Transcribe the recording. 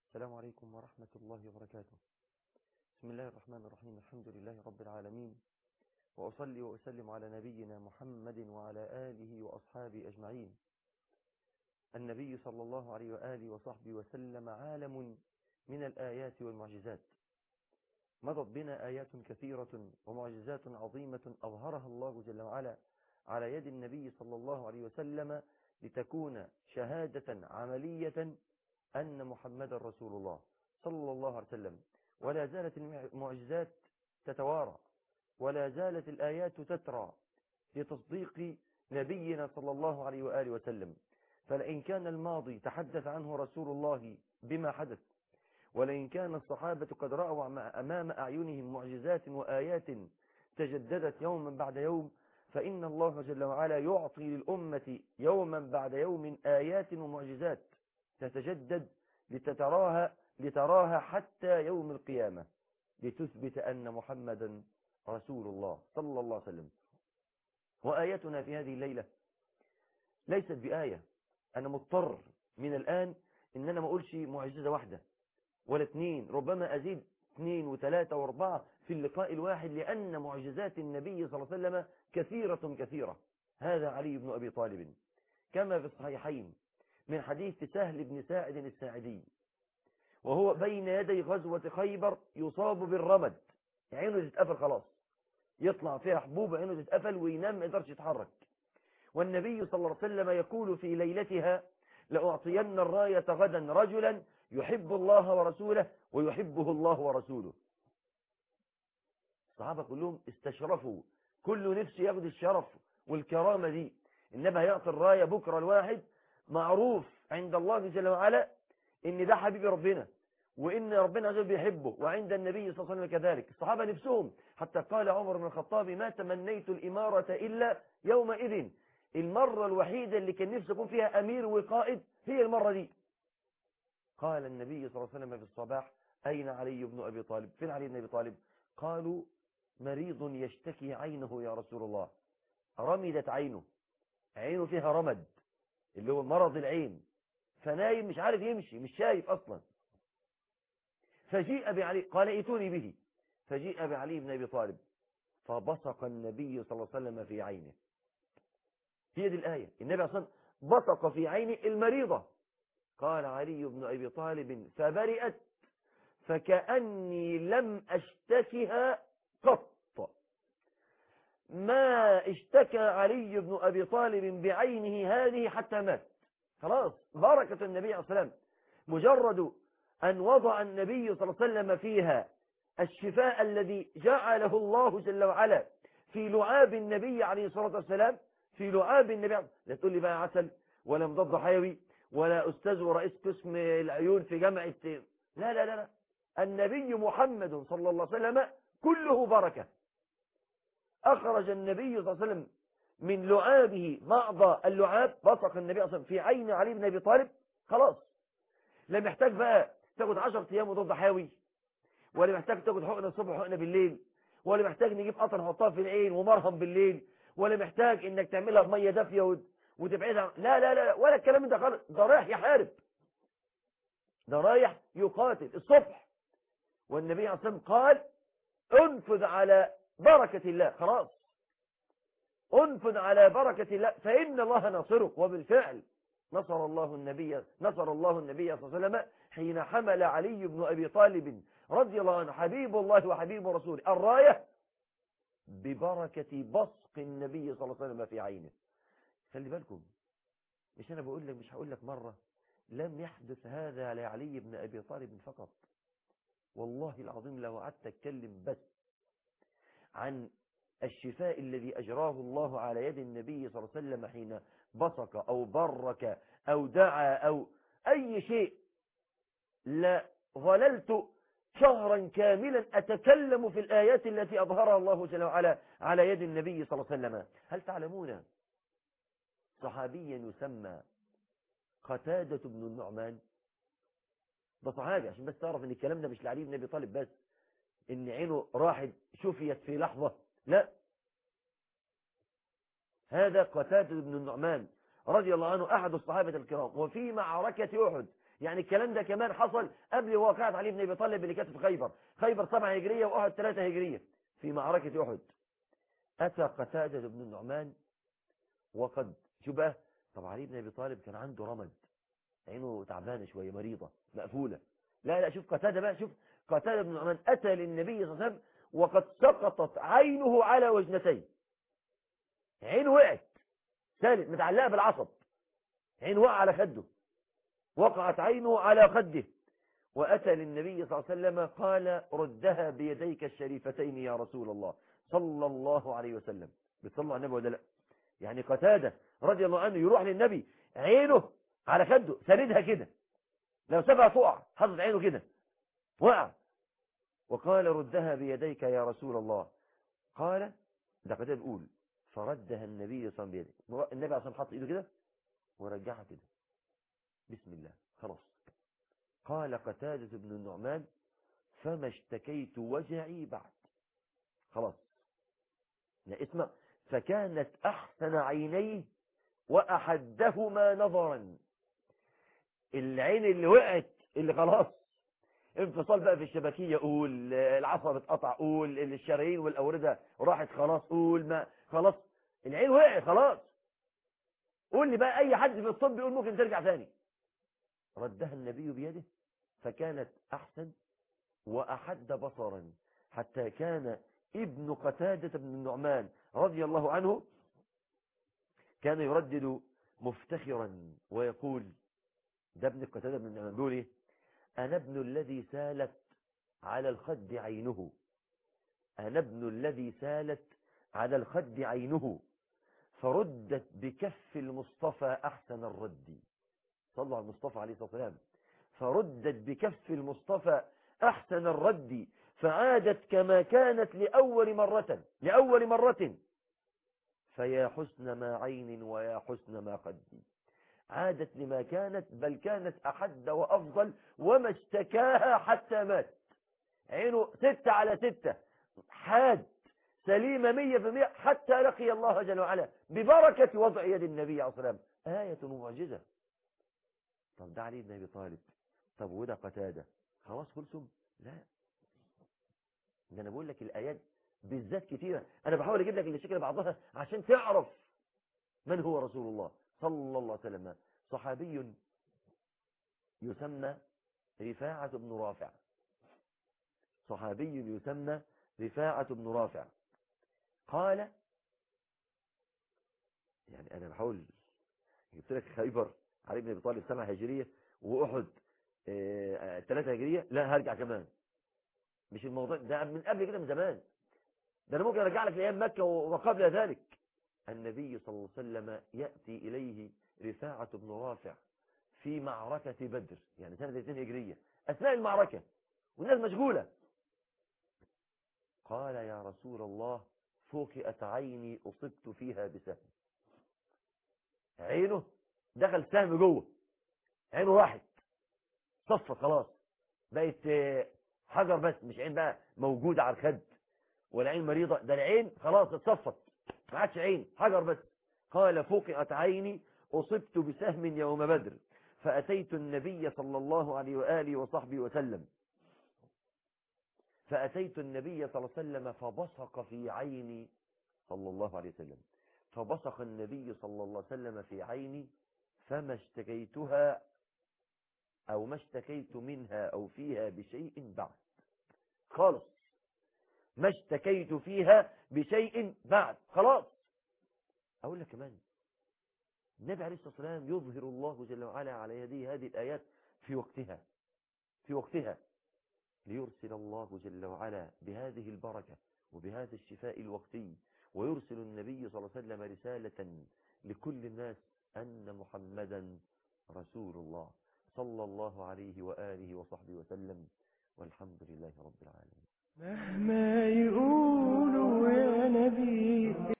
السلام عليكم ورحمة الله وبركاته. بسم الله الرحمن الرحيم. الحمد لله رب العالمين، وأصلي وأسلم على نبينا محمد وعلى آله وأصحابه أجمعين. النبي صلى الله عليه وآله وصحبه وسلم عالم من الآيات والمعجزات، مضت بنا آيات كثيرة ومعجزات عظيمة أظهرها الله جل وعلا على يد النبي صلى الله عليه وسلم لتكون شهادة عملية أن محمد رسول الله صلى الله عليه وسلم. ولا زالت المعجزات تتوارى، ولا زالت الآيات تترى لتصديق نبينا صلى الله عليه وآله وسلم. فلئن كان الماضي تحدث عنه رسول الله بما حدث، ولئن كان الصحابة قد رأوا أمام أعينهم معجزات وآيات تجددت يوما بعد يوم، فإن الله جل وعلا يعطي للأمة يوما بعد يوم آيات ومعجزات تتجدد لتراها حتى يوم القيامة، لتثبت أن محمدا رسول الله صلى الله عليه وسلم. وآياتنا في هذه الليلة ليست بآية أنا مضطر من الآن إن أنا ما أقولش معجزة واحدة ولا اثنين، ربما أزيد 2 و3 و4 في اللقاء الواحد، لأن معجزات النبي صلى الله عليه وسلم كثيرة كثيرة. هذا علي بن أبي طالب كما في الصحيحين من حديث سهل بن ساعد الساعدي، وهو بين يدي غزوة خيبر يصاب بالرمد، عينه تتقفل خلاص، يطلع فيها حبوب عينه تتقفل وينام ما يقدرش يتحرك. والنبي صلى الله عليه وسلم يقول في ليلتها: لأعطين الراية غدا رجلا يحب الله ورسوله ويحبه الله ورسوله. الصحابة كلهم استشرفوا، كل نفسه ياخد الشرف والكرامة دي. النبي هيعطي الراية بكرة الواحد معروف عند الله جل وعلا ان ده حبيب ربنا، وان ربنا عز وجل بيحبه، وعند النبي صلى الله عليه وسلم كذلك. الصحابة نفسهم، حتى قال عمر بن الخطاب: ما تمنيت الإمارة إلا يومئذ. المرة الوحيدة اللي كان نفسه يكون فيها أمير وقائد هي المرة دي. قال النبي صلى الله عليه وسلم في الصباح: أين علي بن أبي طالب؟ فين علي بن أبي طالب؟ قالوا: مريض يشتكي عينه يا رسول الله. رمدت عينه فيها رمد اللي هو مرض العين، فنايم مش عارف يمشي، مش شايف أصلا. فجيء بعلي، قال: ائتوني به. فجيء بعلي بن أبي طالب فبصق النبي صلى الله عليه وسلم في عينه. هي دي الآية، النبي صلى الله عليه وسلم بصق في عين المريضة. قال علي بن أبي طالب: فبرئت فكأني لم أشتكها قط. ما اشتكى علي بن أبي طالب بعينه هذه حتى مات. خلاص، بركة النبي عليه الصلاة والسلام، مجرد أن وضع النبي صلى الله عليه وسلم فيها الشفاء الذي جعله الله جل وعلا في لعاب النبي عليه الصلاة والسلام، في لعاب النبي. لا تقول لي بقى عسل ولا مضاد حيوي ولا أستاذ ورئيس قسم العيون في جامعة. لا لا لا، النبي محمد صلى الله عليه وسلم كله بركة. أخرج النبي صلى الله عليه وسلم من لعابه بعض اللعاب، بصق النبي أصلا في عين علي بن أبي طالب. خلاص، لا محتاج بقى تاخد 10 أيام مضاد حيوي، ولا محتاج تاخد حقنة الصبح وحقنة بالليل، ولا محتاج نجيب قطر نحطها في العين ومرهم بالليل، ولا محتاج انك تعملها بميه دافيه وتبعدها. لا لا لا، ولا الكلام ده خالص. ده رايح يحارب، ده رايح يقاتل الصبح. والنبي عليه الصلاة والسلام قال: انفذ على بركة الله. خلاص، انفذ على بركة الله فإن الله ناصرك. وبالفعل نصر الله النبي صلى الله عليه وسلم حين حمل علي بن أبي طالب رضي الله عنه حبيب الله وحبيب رسوله الراية ببركة بصق النبي صلى الله عليه وسلم في عينه. خلي بالكم، مش أنا بقول لك، مش هقول لك مرة لم يحدث هذا لعلي بن أبي طالب فقط. والله العظيم لو قعدت أتكلم بس عن الشفاء الذي أجراه الله على يد النبي صلى الله عليه وسلم حين بصق أو برك أو دعا أو أي شيء، لا ظللت شهرا كاملا أتكلم في الآيات التي أظهرها الله جل وعلا على يد النبي صلى الله عليه وسلم. هل تعلمون صحابيا يسمى قتادة بن النعمان؟ ده صحابي، عشان بس تعرف ان الكلام ده مش لعلي بن أبي طالب بس، ان عينه راحت شفيت في لحظة، لا، هذا قتادة بن النعمان رضي الله عنه أحد الصحابة الكرام. وفي معركة أحد يعني الكلام ده كمان حصل قبل واقعة علي بن أبي طالب اللي كانت في خيبر. خيبر 7 هجرية وأحد 3 هجرية. في معركة أحد أتى قتادة بن النعمان وقد شو بقى. طب علي بن أبي طالب كان عنده رمد، عينه تعبانة شوية، مريضة مقفولة. لا شوف قتادة بقى، شوف قتادة بن النعمان أتى للنبي صلى الله عليه وسلم وقد سقطت عينه على وجنتين. عينه وقعت، سالت متعلقة بالعصب، عينه وقع على خده، وقعت عينه على خده. وأتى للنبي صلى الله عليه وسلم قال ردها بيديك الشريفتين يا رسول الله صلى الله عليه وسلم. بتصلوا على النبي ولا لا؟ يعني قتادة رضي الله عنه يروح للنبي عينه على خده ساندها كده، لو سبها تقع، حطت عينه كده وقع، وقال ردها بيديك يا رسول الله. قال ده قتادة بيقول فردها النبي صلى الله عليه وسلم بيده. النبي عليه الصلاة والسلام حط ايده كده ورجعها كده، بسم الله، خلاص. قال قتادة بن النعمان فما اشتكيت وجعي بعد. خلاص لا اسمع. فكانت أحسن عينيه وأحدهما نظرا. العين اللي وقعت اللي خلاص انفصال بقى في الشبكية، قول العصب اتقطع، قول الشرايين والأوردة راحت خلاص، قول ما خلاص العين وقعت خلاص، قول لي بقى أي حد في الطب يقول ممكن ترجع ثاني. ردها النبي بيده فكانت أحسن وأحد بصرا، حتى كان ابن قتادة بن النعمان رضي الله عنه كان يردد مفتخرا ويقول، ده ابن قتادة بن النعمان بيقول ايه؟ أنا ابن الذي سالت على الخد عينه، أنا ابن الذي سالت على الخد عينه فردت بكف المصطفى أحسن الرد. صلوا على المصطفى عليه الصلاة والسلام. فردت بكف المصطفى أحسن الرد فعادت كما كانت لأول مرة فيا حسن ما عين ويا حسن ما قد. عادت لما كانت، بل كانت أحد وأفضل، وما اشتكاها حتى مات. عينه 6/6 حاد سليمة 100% حتى لقي الله جل وعلا ببركة وضع يد النبي عليه الصلاة والسلام. آية ومعجزة. طب ده علي بن أبي طالب، طب وده قتادة، خلاص خلصوا؟ لا، ده أنا بقول لك الآيات بالذات كتيرة. أنا بحاول أجيب لك الشكل بعضها عشان تعرف من هو رسول الله صلى الله عليه وسلم. صحابي يسمى رفاعة بن رافع. صحابي يسمى رفاعة بن رافع قال، يعني أنا بحاول جبت لك خيبر علي بن أبي طالب 7 هجرية وأحد 3 هجرية، لا هرجع كمان، مش الموضوع ده من قبل كده، من زمان، ده أنا ممكن أرجع لك لأيام مكة وقبل ذلك. النبي صلى الله عليه وسلم يأتي إليه رفاعة بن رافع في معركة بدر، يعني سنة 2 هجرية، أثناء المعركة والناس مشغولة. قال يا رسول الله فوقئت عيني أصبت فيها بسهم. عينه دخل سهم جوه، عينه راحت صفت خلاص، بقت حجر بس، مش عين بقى موجودة على الخد ولا عين مريضة، ده العين خلاص اتصفت ما عادش عين، حجر بس. قال فوقئت عيني أصبت بسهم يوم بدر فأتيت النبي صلى الله عليه وآله وصحبه وسلم، فأتيت النبي صلى الله عليه وسلم فبصق في عيني صلى الله عليه وسلم، فبصق النبي صلى الله عليه وسلم في عيني فما اشتكيتها أو ما اشتكيت منها أو فيها بشيء بعد. خالص ما اشتكيت فيها بشيء بعد، خلاص. أقول لك كمان النبي عليه الصلاة والسلام يظهر الله جل وعلا على يديه هذه الآيات في وقتها ليرسل الله جل وعلا بهذه البركة وبهذا الشفاء الوقتي، ويرسل النبي صلى الله عليه وسلم رسالة لكل الناس أن محمدا رسول الله صلى الله عليه وآله وصحبه وسلم، والحمد لله رب العالمين. مهما يقولوا يا نبي